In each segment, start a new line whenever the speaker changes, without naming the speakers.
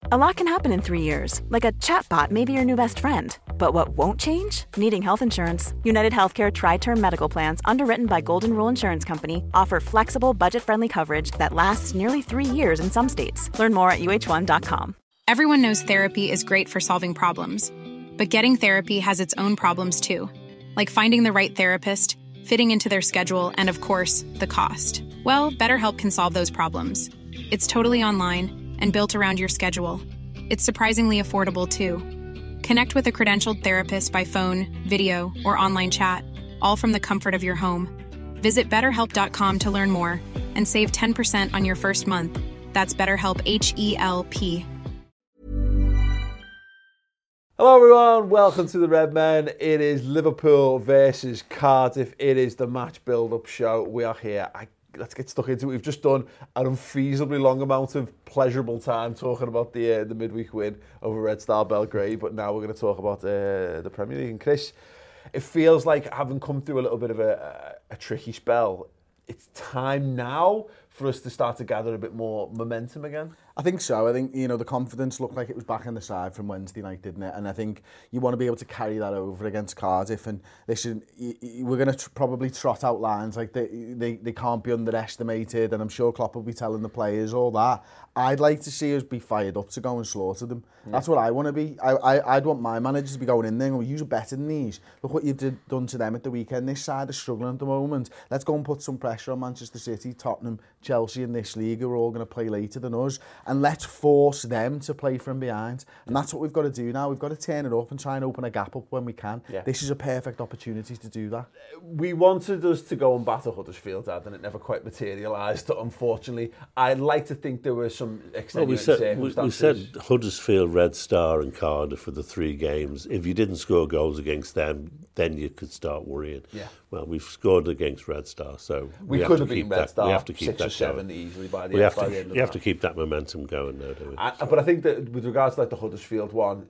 A lot can happen in 3 years, like a chatbot may be your new best friend. But what won't change? Needing health insurance. United Healthcare Tri-Term Medical Plans, underwritten by Golden Rule Insurance Company, offer flexible, budget-friendly coverage that lasts nearly 3 years in some states. Learn more at uh1.com.
Everyone knows therapy is great for solving problems. But getting therapy has its own problems too. Like finding the right therapist, fitting into their schedule, and of course, the cost. Well, BetterHelp can solve those problems. It's totally online and built around your schedule. It's surprisingly affordable, too. Connect with a credentialed therapist by phone, video, or online chat, all from the comfort of your home. Visit BetterHelp.com to learn more and save 10% on your first month. That's BetterHelp, H-E-L-P.
Hello everyone, welcome to the Red Men. It is Liverpool versus Cardiff. It is the match build-up show. We are here. Let's get stuck into it. We've just done an unfeasibly long amount of pleasurable time talking about the midweek win over Red Star Belgrade, but now we're going to talk about the Premier League. And Chris, it feels like having come through a little bit of a tricky spell, it's time now for us to start to gather a bit more momentum again.
I think so. I think, you know, the confidence looked like it was back on the side from Wednesday night, didn't it? And I think you want to be able to carry that over against Cardiff. And listen, we're going to probably trot out lines like they can't be underestimated. And I'm sure Klopp will be telling the players all that. I'd like to see us be fired up to go and slaughter them. Yeah. That's what I want to be. I'd want my managers to be going in there and go, you're better than these. Look what you've done to them at the weekend. This side is struggling at the moment. Let's go and put some pressure on Manchester City, Tottenham, Chelsea in this league who are all going to play later than us. And let's force them to play from behind. And that's what we've got to do now. We've got to turn it up and try and open a gap up when we can. Yeah. This is a perfect opportunity to do that.
We wanted us to go and batter Huddersfield, and it never quite materialised, unfortunately. I'd like to think there were some extenuating circumstances.
We said Huddersfield, Red Star and Cardiff for the 3 games. If you didn't score goals against them, then you could start worrying. Yeah. Well, we've scored against Red Star, so
we could have beaten Red Star.
We have to keep
6 or 7 easily by the
end
of the
match. You have to keep that momentum going, though, don't we?
But I think that with regards to like the Huddersfield one,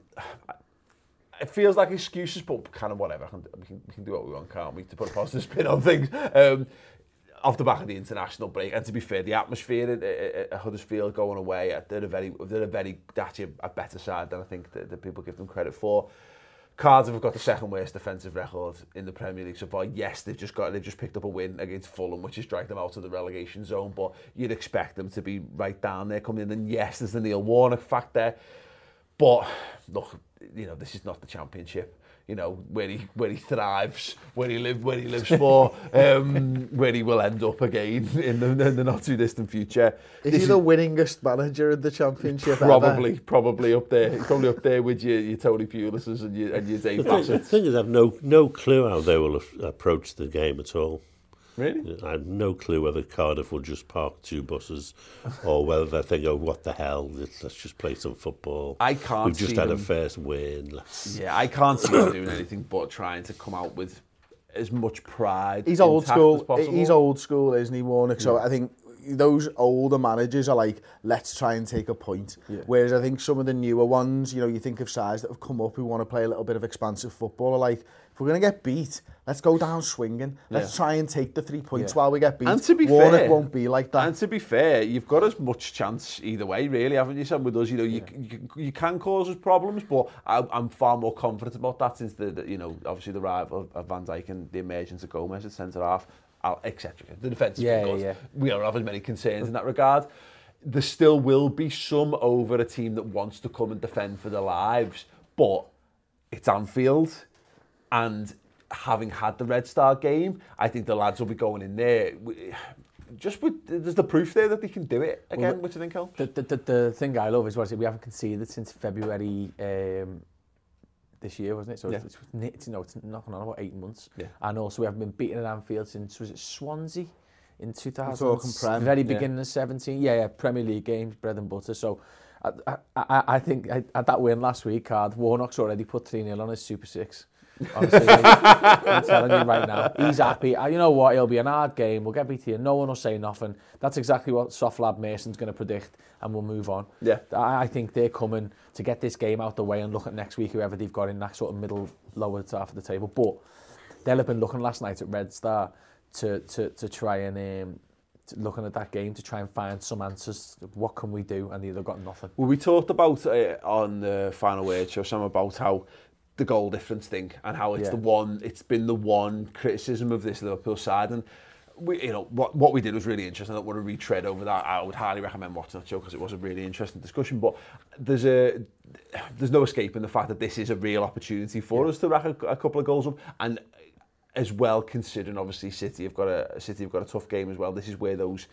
it feels like excuses, but kind of whatever. We can do what we want, can't we? To put a positive spin on things. Off the back of the international break, and to be fair, the atmosphere at Huddersfield going away, they're actually a better side than I think that people give them credit for. Cardiff have got the second worst defensive record in the Premier League so far. Yes, they've just picked up a win against Fulham, which has dragged them out of the relegation zone. But you'd expect them to be right down there coming in. And yes, there's the Neil Warnock factor. But look, you know, this is not the Championship. You know, where he thrives, where he lives for, where he will end up again in the not too distant future.
Is he the winningest manager in the Championship
probably,
ever?
Probably up there. Probably up there with your Tony Pulis's and your Dave Bassett's.
The thing is, I've no clue how they will approach the game at all.
Really?
I have no clue whether Cardiff will just park 2 buses or whether they think, oh, what the hell, let's just play some football.
I can't
We've just had
them.
a first win.
Yeah, I can't see him doing anything but trying to come out with as much pride.
He's old school.
As possible.
He's old school, isn't he, Warnock? So I think those older managers are like, let's try and take a point. Yeah. Whereas I think some of the newer ones, you know, you think of sides that have come up who want to play a little bit of expansive football, are like, if we're going to get beat, let's go down swinging. Let's try and take the 3 points while we get beat.
And to be
Warnock
fair,
won't be like that.
And to be fair, you've got as much chance either way, really, haven't you? Some with us, you know, you can cause us problems, but I'm far more confident about that since you know, obviously the arrival of Van Dijk and the emergence of Gomez at centre half, etc. The defence is good. Yeah. We don't have as many concerns in that regard. There still will be some over a team that wants to come and defend for their lives, but it's Anfield. And having had the Red Star game, I think the lads will be going in there. There's the proof there that they can do it again, well, which I think helps.
The thing I love is we haven't conceded since February this year, wasn't it? So it's knocking on about 8 months. Yeah. And also we haven't been beaten at Anfield since, was it Swansea in 2000? Very beginning of 17. Yeah, Premier League games, bread and butter. So I think at that win last week, Warnock's already put 3-0 on his Super 6. Honestly, I'm telling you right now, he's happy. You know what? It'll be an hard game. We'll get beat here. No one will say nothing. That's exactly what Soft Lab Mason's going to predict, and we'll move on. Yeah, I think they're coming to get this game out the way and look at next week whoever they've got in that sort of middle, lower half of the table. But they'll have been looking last night at Red Star to try and looking at that game to try and find some answers. What can we do? And they've got nothing.
Well, we talked about on the Final Word show some about how the goal difference thing and how it's it's been the one criticism of this Liverpool side, and we, you know, what we did was really interesting. I don't want to retread over that. I would highly recommend watching that show because it was a really interesting discussion. But there's no escaping the fact that this is a real opportunity for us to rack a couple of goals up, and as well, considering obviously City have got a tough game as well. This is where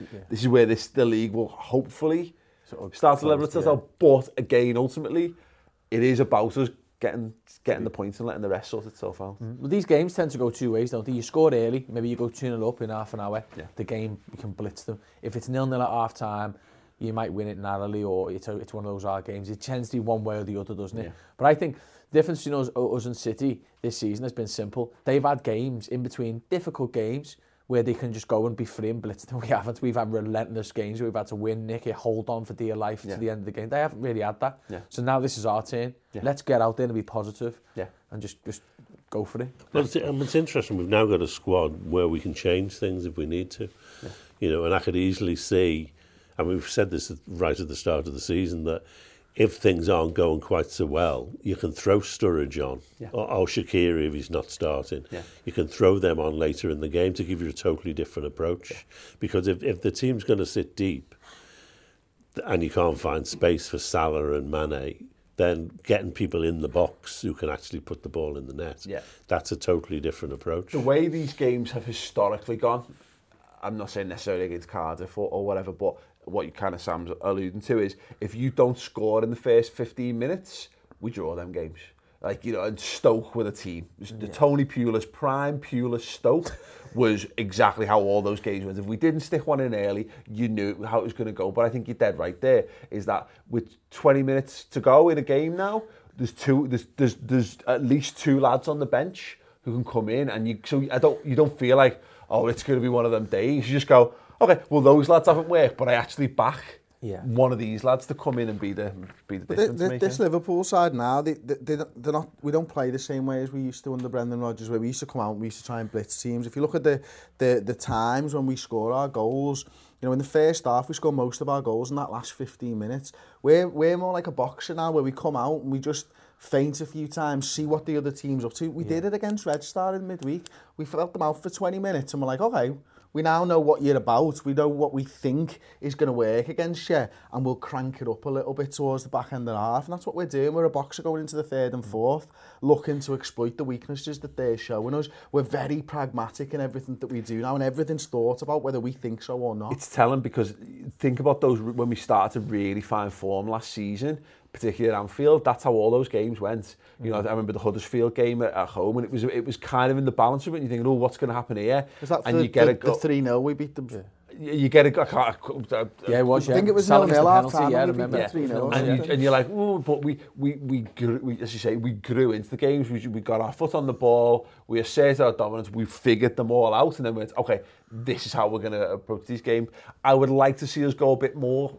the league will hopefully start to level itself out. But again, ultimately, it is about us getting the points and letting the rest sort itself out.
Well, these games tend to go two ways, don't they? You score early, maybe you go 2-0 up in half an hour. Yeah. The game, you can blitz them. If it's 0-0 at half time, you might win it narrowly, or it's one of those hard games. It tends to be one way or the other, doesn't it? Yeah. But I think the difference between us and City this season has been simple. They've had games in between, difficult games, where they can just go and be free and blitz them. We haven't. We've had relentless games where we've had to win, nick it, hold on for dear life to the end of the game. They haven't really had that. Yeah. So now this is our turn. Yeah. Let's get out there and be positive and just go for it.
Well, it's interesting. We've now got a squad where we can change things if we need to. Yeah. You know, and I could easily see, and we've said this right at the start of the season, that if things aren't going quite so well, you can throw Sturridge on, or Shaqiri if he's not starting. Yeah. You can throw them on later in the game to give you a totally different approach. Yeah. Because if the team's going to sit deep and you can't find space for Salah and Mane, then getting people in the box who can actually put the ball in the net, that's a totally different approach.
The way these games have historically gone, I'm not saying necessarily against Cardiff or whatever, but what you kind of Sam's alluding to is if you don't score in the first 15 minutes, we draw them games. Like, you know, and Stoke with a team. The Tony Pulis, prime Pulis Stoke was exactly how all those games went. If we didn't stick one in early, you knew how it was going to go. But I think you're dead right there, is that with 20 minutes to go in a game now, there's at least two lads on the bench who can come in, and you don't feel like, oh, it's going to be one of them days. You just go, okay, well, those lads haven't worked, but I actually back one of these lads to come in and be the difference maker.
This Liverpool side now, they're not. We don't play the same way as we used to under Brendan Rodgers, where we used to come out and we used to try and blitz teams. If you look at the times when we score our goals, you know, in the first half we score most of our goals in that last 15 minutes. We're more like a boxer now, where we come out and we just feint a few times, see what the other team's up to. We did it against Red Star in midweek. We felt them out for 20 minutes and we're like, okay, we now know what you're about. We know what we think is going to work against you, and we'll crank it up a little bit towards the back end of the half. And that's what we're doing. We're a boxer going into the third and fourth, looking to exploit the weaknesses that they're showing us. We're very pragmatic in everything that we do now, and everything's thought about whether we think so or not.
It's telling, because think about those when we started to really find form last season, particularly at Anfield. That's how all those games went. You know, I remember the Huddersfield game at home, and it was kind of in the balance of it. And you think, oh, what's going to happen here?
Was that and you get the 3-0 we beat them?
You get a
yeah, it was.
I think it was 0-0 half time.
Yeah, I remember.
3-0. And you're like, oh, but we grew, as you say, we grew into the games. We got our foot on the ball. We asserted our dominance. We figured them all out, and then we went, okay, this is how we're going to approach these games. I would like to see us go a bit more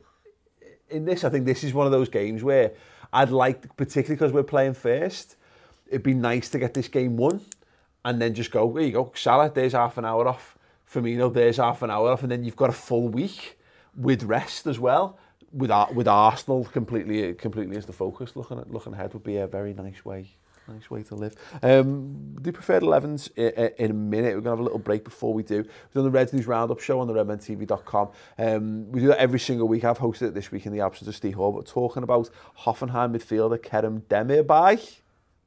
in this. I think this is one of those games where I'd like, particularly because we're playing first, it'd be nice to get this game won and then just go, there you go, Salah, there's half an hour off. Firmino, there's half an hour off. And then you've got a full week with rest as well, with Arsenal completely as the focus. Looking ahead would be a very nice way to live. Do preferred 11s in a minute. We're going to have a little break before we do. We've done the Reds News Roundup show on the redmentv.com. We do that every single week. I've hosted it this week in the absence of Steve Hall, but talking about Hoffenheim midfielder Kerem Demirbay.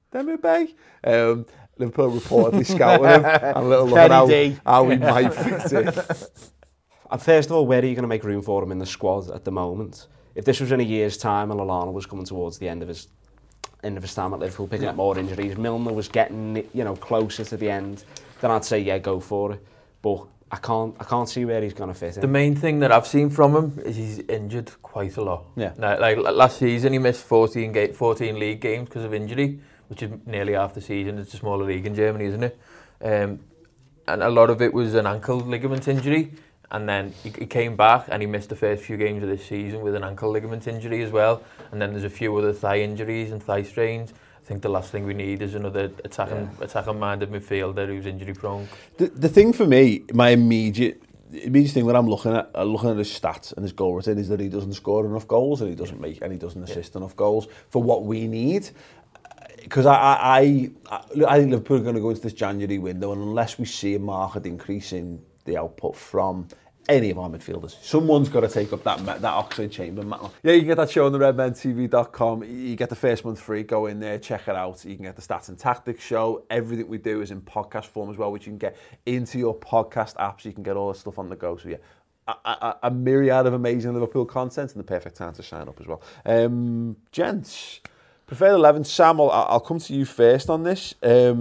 Liverpool reportedly scouting him, and a little look at how he might fit in.
First of all, where are you going to make room for him in the squad at the moment? If this was in a year's time and Lallana was coming towards the end of his time at Liverpool, picking up more injuries, Milner was getting, you know, closer to the end, then I'd say, yeah, go for it. But I can't see where he's going to fit in.
The main thing that I've seen from him is he's injured quite a lot. Yeah. Like last season, he missed 14 league games because of injury, which is nearly half the season. It's a smaller league in Germany, isn't it? And a lot of it was an ankle ligament injury. And then he came back and he missed the first few games of this season with an ankle ligament injury as well. And then there's a few other thigh injuries and thigh strains. I think the last thing we need is another attacking-minded midfielder who's injury-prone.
The thing for me, my immediate the immediate thing when I'm looking at his stats and his goal return is that he doesn't score enough goals and he doesn't make and he doesn't assist enough goals for what we need. Because I think Liverpool are going to go into this January window, and unless we see a marked increase in the output from any of our midfielders, someone's got to take up that oxygen chamber mantle. Yeah, you can get that show on the redmentv.com. You get the first month free. Go in there, check it out. You can get the Stats and Tactics show. Everything we do is in podcast form as well, which you can get into your podcast apps. You can get all the stuff on the go. So yeah, a myriad of amazing Liverpool content, and the perfect time to sign up as well. Gents, preferred 11. Sam, I'll come to you first on this.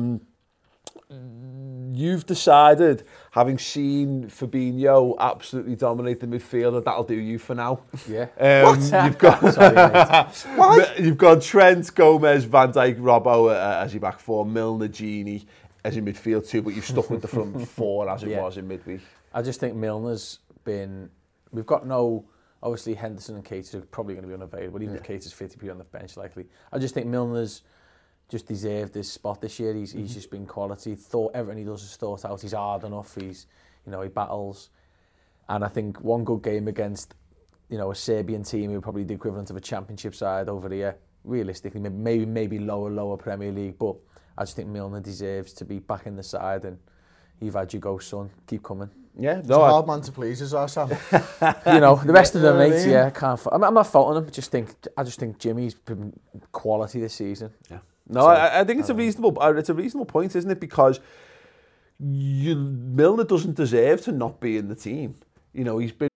You've decided, having seen Fabinho absolutely dominate the midfield, that'll do you for now.
Yeah.
You've got you've got Trent, Gomez, Van Dijk, Robbo as your back four, Milner, Gini as your midfield two, but you've stuck with the front four as it was in midweek.
I just think Milner's been... We've got no... Obviously, Henderson and Keita are probably going to be unavailable. Even if Keita's fit, he'll be on the bench likely. I just think Milner's just deserved this spot this year. He's just been quality. Everything he does is thought out. He's hard enough. He battles. And I think one good game against, a Serbian team who probably the equivalent of a championship side over here, realistically, maybe lower Premier League. But I just think Milner deserves to be back in the side. And you've had your go, son. Keep coming.
Yeah, it's a hard man to please, is our Sam.
The rest of them, mate, yeah, can't. I'm not faulting them. I just think Jimmy's been quality this season.
Yeah. No, so, I think it's a reasonable point, isn't it? Because Milner doesn't deserve to not be in the team. He's been...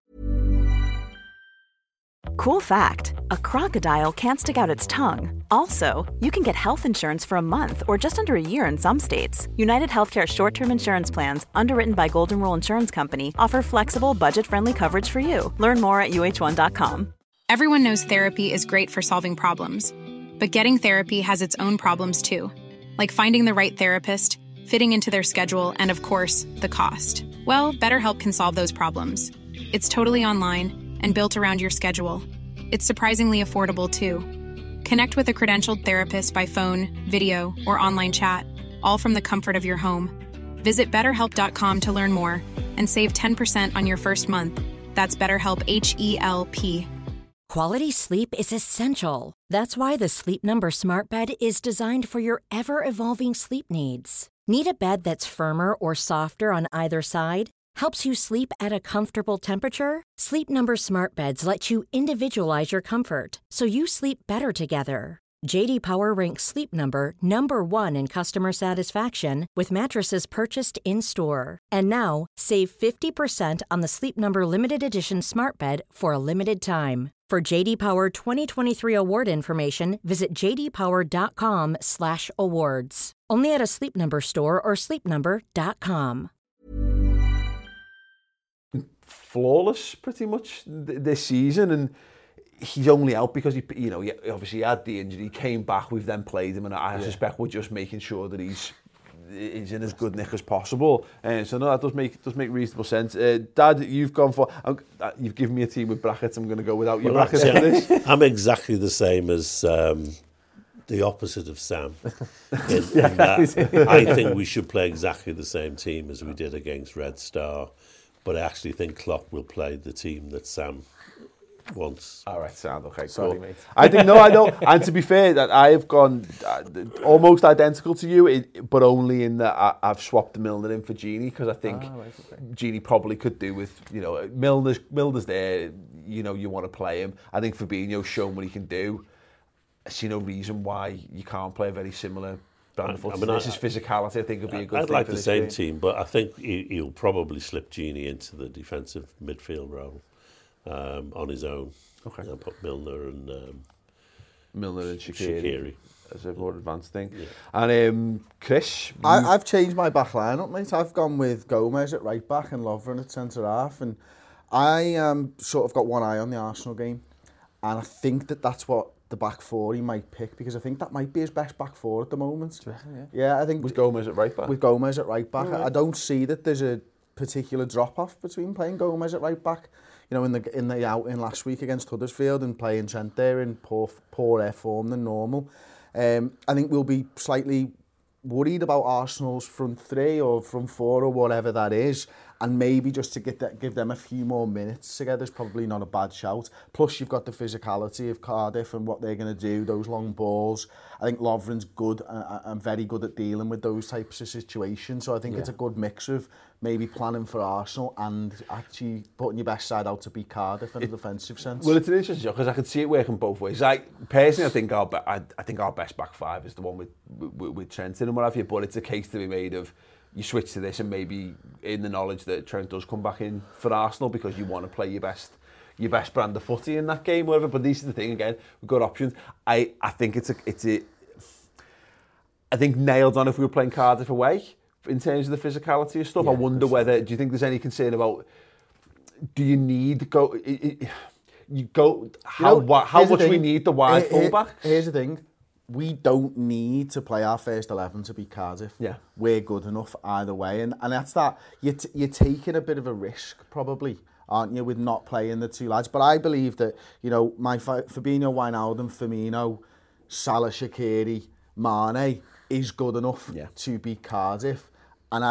Cool fact, a crocodile can't stick out its tongue. Also, you can get health insurance for a month or just under a year in some states. United Healthcare short-term insurance plans, underwritten by Golden Rule Insurance Company, offer flexible, budget-friendly coverage for you. Learn more at uh1.com.
Everyone knows therapy is great for solving problems. But getting therapy has its own problems too, like finding the right therapist, fitting into their schedule, and of course, the cost. Well, BetterHelp can solve those problems. It's totally online and built around your schedule. It's surprisingly affordable too. Connect with a credentialed therapist by phone, video, or online chat, all from the comfort of your home. Visit BetterHelp.com to learn more and save 10% on your first month. That's BetterHelp, H-E-L-P.
Quality sleep is essential. That's why the Sleep Number Smart Bed is designed for your ever-evolving sleep needs. Need a bed that's firmer or softer on either side? Helps you sleep at a comfortable temperature? Sleep Number Smart Beds let you individualize your comfort, so you sleep better together. J.D. Power ranks Sleep Number number 1 in customer satisfaction with mattresses purchased in-store. And now, save 50% on the Sleep Number Limited Edition Smart Bed for a limited time. For J.D. Power 2023 award information, visit jdpower.com/awards. Only at a Sleep Number store or sleepnumber.com.
Flawless, pretty much, this season, and he's only out because he obviously had the injury, came back, we've then played him, and I suspect we're just making sure that he's in as good nick as possible. So no, that does make reasonable sense. Dad, you've gone for... you've given me a team with brackets. I'm going to go without your brackets for this.
I'm exactly the same as the opposite of Sam. In that I think we should play exactly the same team as we did against Red Star, but I actually think Klopp will play the team that Sam wants.
All right, sound okay.
Sorry,
cool.
mate.
I know. And to be fair, that I have gone almost identical to you, but only in that I've swapped the Milner in for Gini, because I think Gini probably could do with, Milner's there, you want to play him. I think Fabinho's shown what he can do. I see no reason why you can't play a very similar brand of football. This is physicality. I think it'll be a good thing.
I'd like
for
the
this
same
game.
team, but I think he'll probably slip Gini into the defensive midfield role on his own.
Okay.
And put Milner and
Shaqiri as a more advanced thing.
Yeah.
And Chris,
I've changed my back line up, mate. I've gone with Gomez at right back and Lovren at centre half, and I sort of got one eye on the Arsenal game, and I think that's what the back four he might pick, because I think that might be his best back four at the moment. Yeah, I think
with Gomez at right back.
With Gomez at right back, I don't see that there's a particular drop off between playing Gomez at right back, in the outing last week against Huddersfield, and playing Trent there in poorer form than normal. I think we'll be slightly worried about Arsenal's front three or front four or whatever that is. and maybe just to give them a few more minutes together is probably not a bad shout. Plus, you've got the physicality of Cardiff and what they're going to do, those long balls. I think Lovren's good and very good at dealing with those types of situations. So I think it's a good mix of maybe planning for Arsenal and actually putting your best side out to beat Cardiff in a defensive sense.
Well, it's an interesting job because I can see it working both ways. Personally, I think our best back five is the one with Trent in and what have you. But it's a case to be made of you switch to this and maybe in the knowledge that Trent does come back in for Arsenal because you want to play your best brand of footy in that game, whatever. But this is the thing again, we've got options. I think I think nailed on if we were playing Cardiff away in terms of the physicality of stuff. I wonder whether, do you think there's any concern about, do you need to go, how much we need the wide fullbacks?
Here's the thing. We don't need to play our first 11 to beat Cardiff. Yeah. We're good enough either way. And that's that. You're taking a bit of a risk, probably, aren't you, with not playing the two lads. But I believe that, my Fabinho, Wijnaldum, Firmino, Salah, Shaqiri, Mane is good enough to beat Cardiff. And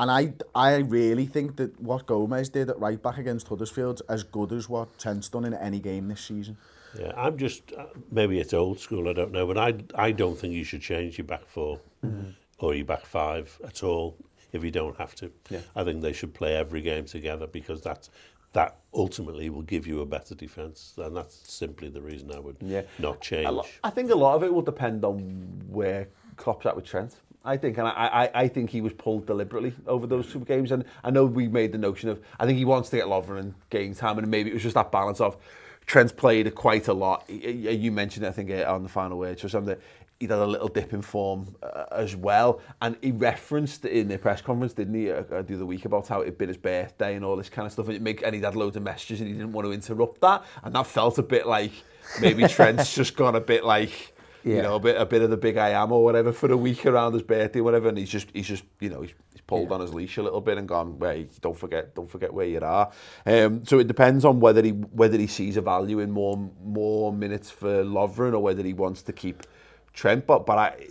I really think that what Gomez did at right back against Huddersfield is as good as what Trent's done in any game this season.
Yeah, I'm just, maybe it's old school, I don't know, but I don't think you should change your back four or your back five at all if you don't have to. Yeah. I think they should play every game together because that ultimately will give you a better defence, and that's simply the reason I would not change.
I think a lot of it will depend on where Klopp's at with Trent. I think, and I think he was pulled deliberately over those two games, and I know we made the notion of, I think he wants to get Lovren gain time, and maybe it was just that balance of Trent's played quite a lot. You mentioned it, I think, on the final word or something, that he'd had a little dip in form as well. And he referenced in the press conference, didn't he, the other week, about how it'd been his birthday and all this kind of stuff. And he'd had loads of messages and he didn't want to interrupt that. And that felt a bit like maybe Trent's just gone a bit like, a bit of the big I am or whatever for a week around his birthday or whatever. And he's just he's pulled on his leash a little bit and gone, hey, don't forget where you are. So it depends on whether he sees a value in more minutes for Lovren or whether he wants to keep Trent. But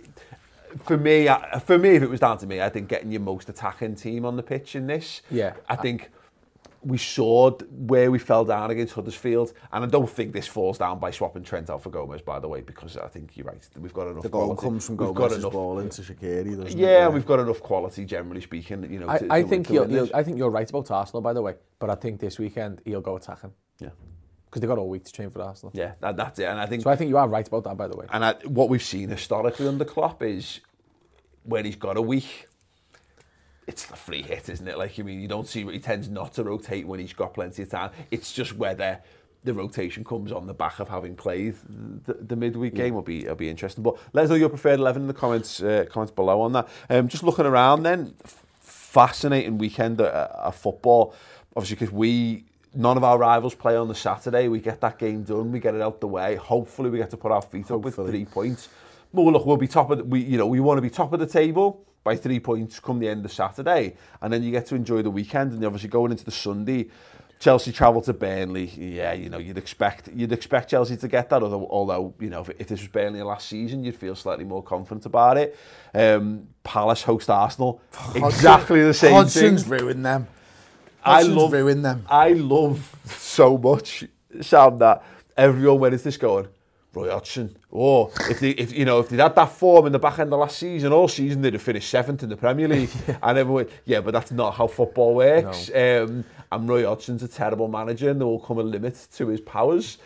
for me, if it was down to me, I think getting your most attacking team on the pitch in this. Yeah, I think we saw where we fell down against Huddersfield, and I don't think this falls down by swapping Trent out for Gomez, by the way, because I think you're right. We've got enough.
The goal comes from Gomez's ball into Shaqiri, doesn't it?
Yeah, we've got enough quality, generally speaking.
I think you're right about Arsenal, by the way, but I think this weekend he'll go attacking. Yeah. Because they've got all week to train for Arsenal.
Yeah, that's it. And I think
you are right about that, by the way.
And what we've seen historically under Klopp is when he's got a week, it's the free hit, isn't it? You don't see, he tends not to rotate when he's got plenty of time. It's just whether the rotation comes on the back of having played the midweek game will be interesting. But let us know your preferred 11 in the comments below on that. Just looking around then, fascinating weekend of football. Obviously, because none of our rivals play on the Saturday. We get that game done, we get it out the way. Hopefully, we get to put our feet up with 3 points. Well, look, we'll be we want to be top of the table by 3 points come the end of Saturday, and then you get to enjoy the weekend. And obviously going into the Sunday, Chelsea travel to Burnley. Yeah, you'd expect Chelsea to get that. Although if this was Burnley last season, you'd feel slightly more confident about it. Palace host Arsenal, exactly the same
Hodgson's thing. Ruined them. I
love so much, Sam, that everyone, when is this going? Roy Hodgson. Or if they'd had that form in the back end of last season, all season they'd have finished 7th in the Premier League. And everyone, but that's not how football works. No. And Roy Hodgson's a terrible manager, and there will come a limit to his powers.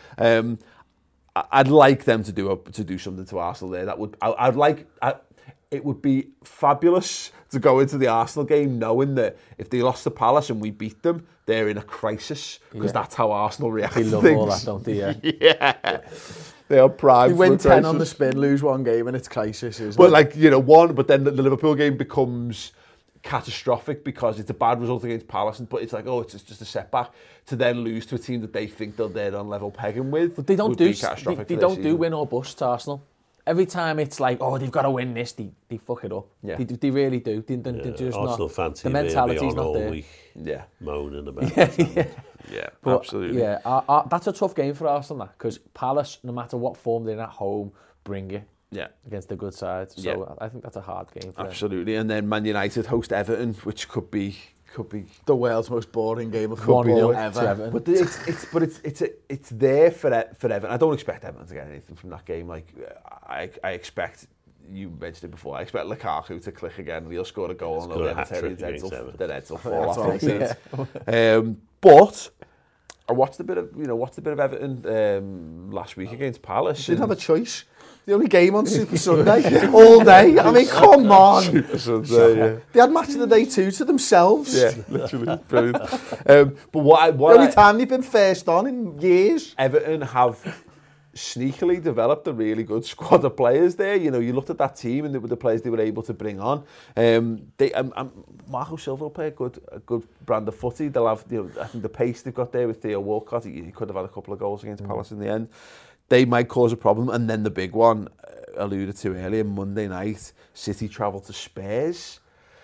I'd like them to do something to Arsenal there. It would be fabulous to go into the Arsenal game knowing that if they lost to Palace and we beat them, they're in a crisis, because that's how Arsenal react to things.
They love all that, don't they?
Yeah. They are primed for a crisis.
They win 10 on the spin, lose one game, and it's crisis, isn't
it? But then the Liverpool game becomes catastrophic because it's a bad result against Palace, but it's it's just a setback. To then lose to a team that they think they're on level pegging with,
but they don't do win or bust, Arsenal. Every time it's like, they've got to win this, they fuck it up. Yeah. They really do. They're just
Arsenal fancy
the mentality's not there.
Week, moaning about it.
Yeah,
but,
absolutely.
Yeah, that's a tough game for Arsenal, because Palace, no matter what form they're in at home, bring it. Yeah, against the good side. So I think that's a hard game for them.
Absolutely. And then Man United host Everton, which could be could be
the world's most boring game of football ever.
But it's there for Everton. I don't expect Everton to get anything from that game. Like I expect, you mentioned it before, I expect Lukaku to click again and he'll score a goal and the heads will fall off. But I watched a bit of Everton last week against Palace.
You didn't have a choice. The only game on Super Sunday all day. I mean, come on.
Super Sunday, yeah.
They had match of the day 2 to themselves.
Yeah, literally, brilliant. But the
only time they've been first on in years.
Everton have sneakily developed a really good squad of players there. You know, you looked at that team and the players they were able to bring on. Marco Silva will play a good brand of footy. They'll have, I think the pace they've got there with Theo Walcott. He could have had a couple of goals against Palace in the end. They might cause a problem. And then the big one, alluded to earlier, Monday night, City travel to Spurs.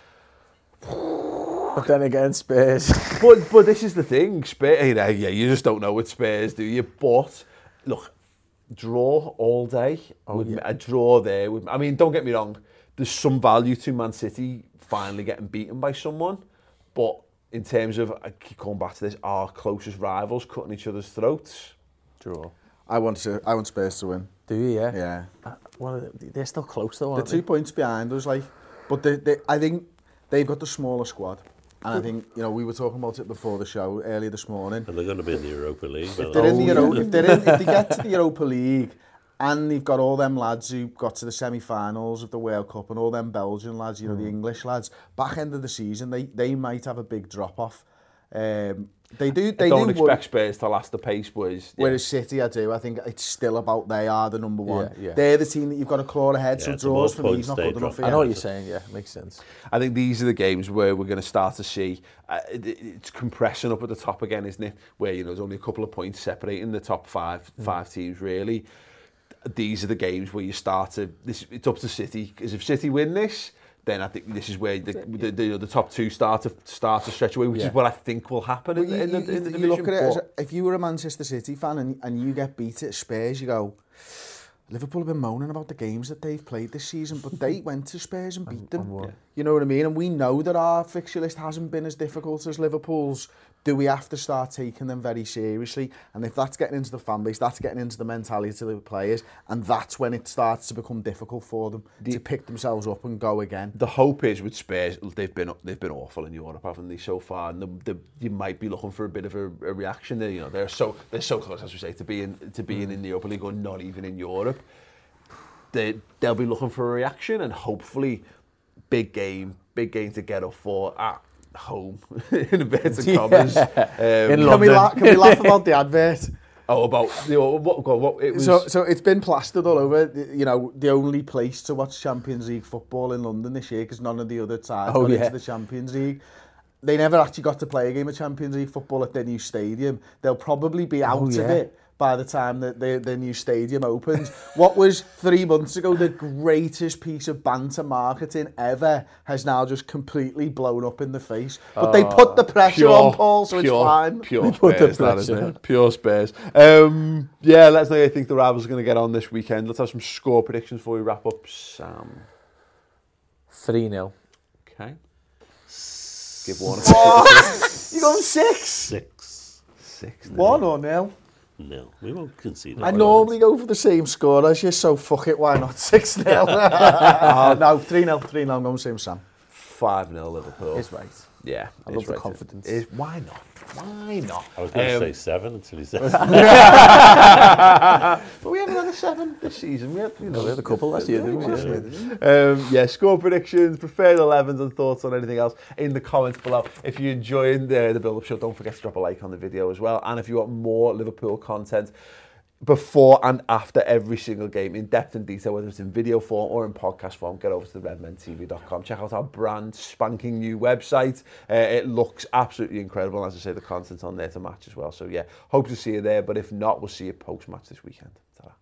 But then again, Spurs.
but this is the thing, Spurs. You just don't know with Spurs, do you? But look, draw all day. A draw there. I mean, don't get me wrong. There's some value to Man City finally getting beaten by someone, but in terms of, I keep going back to this, our closest rivals cutting each other's throats.
Draw.
I want Spurs to win.
Do you? Yeah.
Yeah.
Well, they're still close though, aren't
they? 2 points behind us, but I think they've got the smaller squad. And I think, we were talking about it before the show earlier this morning.
And they're going to be in the Europa League.
If they get to the Europa League and they've got all them lads who got to the semi-finals of the World Cup and all them Belgian lads, the English lads, back end of the season, they might have a big drop-off. They don't
expect Spurs to last the pace, boys. Yeah.
Whereas City, I do. I think it's still about they are the number one.
Yeah.
They're the team that you've got to claw ahead. So draws for me is not good enough.
I know what you're saying. Yeah, makes sense.
I think these are the games where we're going to start to see it's compressing up at the top again, isn't it? Where there's only a couple of points separating the top five teams really. These are the games where you start to. It's up to City, because if City win this, then I think this is where the top two start to stretch away, which is what I think will happen in the division.
You look at it, if you were a Manchester City fan and you get beat at Spurs, you go, Liverpool have been moaning about the games that they've played this season, but they went to Spurs and beat them. You know what I mean? And we know that our fixture list hasn't been as difficult as Liverpool's. Do we have to start taking them very seriously? And if that's getting into the fan base, that's getting into the mentality of the players, and that's when it starts to become difficult for them to pick themselves up and go again.
The hope is with Spurs, they've been awful in Europe, haven't they, so far? And you might be looking for a bit of a reaction there. They're so close, as we say, to being in the Europa League or not even in Europe. They'll be looking for a reaction, and hopefully, big game to get up for at home in inverted commas.
Can we laugh about the advert?
About what it was.
So it's been plastered all over. The only place to watch Champions League football in London this year, because none of the other sides got into the Champions League. They never actually got to play a game of Champions League football at their new stadium. They'll probably be out of it by the time that the new stadium opens. What was 3 months ago the greatest piece of banter marketing ever has now just completely blown up in the face. But they put the pressure on Paul, so it's fine.
Pure Spurs, that, isn't it? Pure Spurs. Let us know how you think the rivals are going to get on this weekend. Let's have some score predictions before we wrap up. Sam?
3-0.
Okay. Give one.
You going 6?
6.
1 or 0?
No, we won't concede.
I normally go for the same score as you, so fuck it, why not 6-0? No, 3-0, I'm going same Sam.
5-0 Liverpool.
It's right.
Yeah,
I love the confidence.
Why not? Why not?
I was going to say 7 until he said.
But we haven't had a 7 this season. We had
a couple last year, didn't we?
Score predictions, preferred 11s, and thoughts on anything else in the comments below. If you're enjoying the build-up show, don't forget to drop a like on the video as well. And if you want more Liverpool content before and after every single game, in depth and detail, whether it's in video form or in podcast form, get over to theredmentv.com. Check out our brand spanking new website. It looks absolutely incredible. As I say, the content's on there to match as well. So yeah, hope to see you there. But if not, we'll see you post-match this weekend. Ta-da.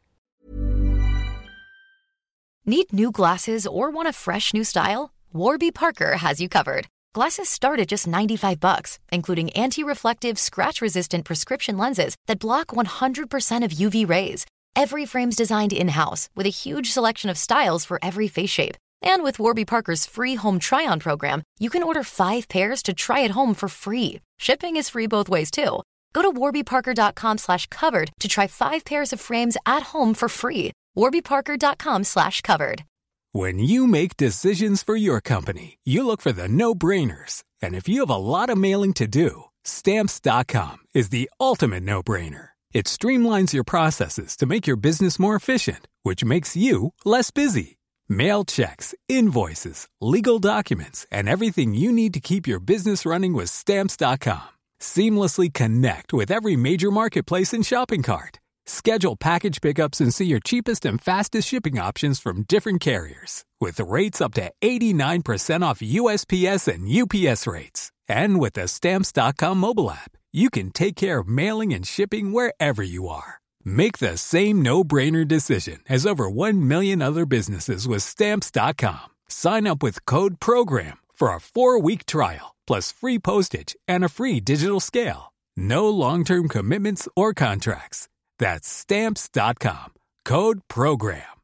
Need new glasses or want a fresh new style? Warby Parker has you covered. Glasses start at just $95, including anti-reflective, scratch-resistant prescription lenses that block 100% of UV rays. Every frame's designed in-house with a huge selection of styles for every face shape. And with Warby Parker's free home try-on program, you can order 5 pairs to try at home for free. Shipping is free both ways, too. Go to warbyparker.com/covered to try 5 pairs of frames at home for free. warbyparker.com/covered.
When you make decisions for your company, you look for the no-brainers. And if you have a lot of mailing to do, Stamps.com is the ultimate no-brainer. It streamlines your processes to make your business more efficient, which makes you less busy. Mail checks, invoices, legal documents, and everything you need to keep your business running with Stamps.com. Seamlessly connect with every major marketplace and shopping cart. Schedule package pickups and see your cheapest and fastest shipping options from different carriers, with rates up to 89% off USPS and UPS rates. And with the Stamps.com mobile app, you can take care of mailing and shipping wherever you are. Make the same no-brainer decision as over 1 million other businesses with Stamps.com. Sign up with code PROGRAM for a 4-week trial, plus free postage and a free digital scale. No long-term commitments or contracts. That's Stamps.com. Code PROGRAM.